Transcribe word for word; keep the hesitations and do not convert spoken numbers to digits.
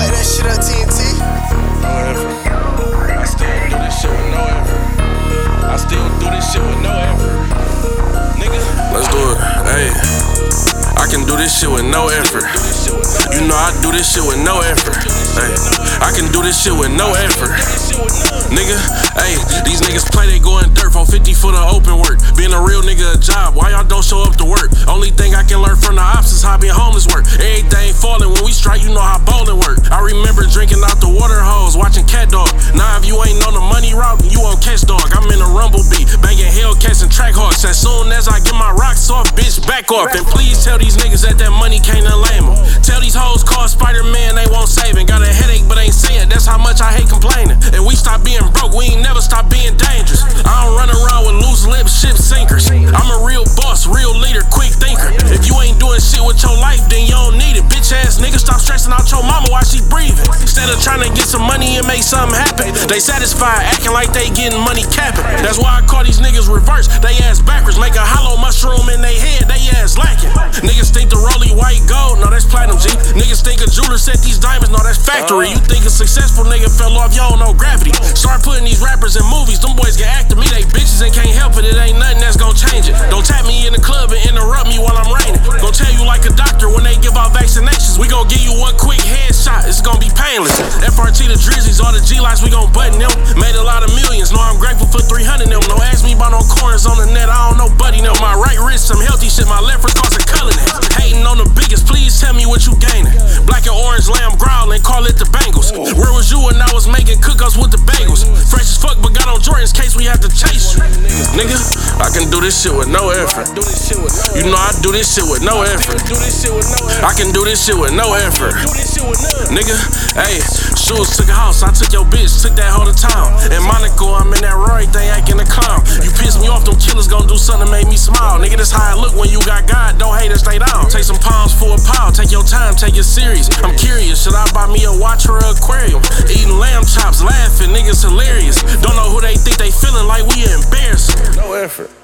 Play that shit on T N T. No effort. I still do this shit with no effort. I still do this shit with no effort. Nigga, let's do it. Hey, I can do this shit with no effort. You know I do this shit with no effort. Hey, I can do this shit with no effort. Nigga, hey, these niggas play they going dirt for fifty foot of open work. Being a real nigga a job, why y'all don't show up to work? Only thing I can learn from the ops is how being homeless work. Everything falling when we strike, you know how bowling work. I remember drinking out the water hose, watching Cat Dog. Now if you ain't on the money route, you on Catch Dog. I'm in a rumble beat, banging Hellcats and track hawks. As soon as I get my rocks off, bitch, back off. And please tell these niggas that that money can't unlame them. Tell these hoes call Spider-Man, they won't save it. Got a headache but ain't saying, that's how much I hate complaining. And we stop being broke, we ain't never stop being dangerous. I don't run around with loose lips, ship sinkers. I'm a real boss, real leader, quick thinker. If you ain't doing shit with your life, then you don't need it. Bitch ass nigga, stop stressing out your mama while she breathing. Instead of trying to get some money and make something happen, they satisfied acting like they getting money capping. That's why I call these niggas reverse, they ass backwards. Make a hollow mushroom in they head, they ass lacking. Niggas think the rollie white gold, no that's platinum G. Niggas think a jeweler set these diamonds, no that's factory. You think a successful nigga fell off, you don't know gravity. Start putting these rappers in movies, them boys get after me. They bitches and can't help it, it ain't nothing that's gon' change it. Don't tap me in the club and interrupt me while I'm raining. Gon' tell you like a doctor when they give out vaccinations. We gon' give you one quick headshot, it's gon' be painless. F R T the Drizzies, all the G-Lights, we gon' button them. Made a lot of millions, know I'm grateful for three hundred them. Don't ask me about no corners on the net, I don't know buddy them. My right wrist, some healthy shit, my left wrist causing color net. Hating on the biggest, please tell me what you gaining. Black and orange lamb growling, call it the Bengals. Where was you when I was making cookouts with the bagels? Fresh as fuck, but got on Jordan's case we have to chase you. Nigga, I can do this shit with no effort. You know I do this shit with no effort. I can do this shit with no effort. Nigga, hey, shoes took a house, I took your bitch, took that whole to town. In Monaco, I'm in that Rory thing acting a clown. You piss me off, them killers gon' do something to make me smile. Nigga, this how I look when you got God, don't hate it, stay down. Take some pounds for a pound, take your time, take it serious. I'm curious, should I buy me a watch or an aquarium? Eating lamb chops, laughing, niggas hilarious. Don't know who they think they feeling like we embarrassing. No effort.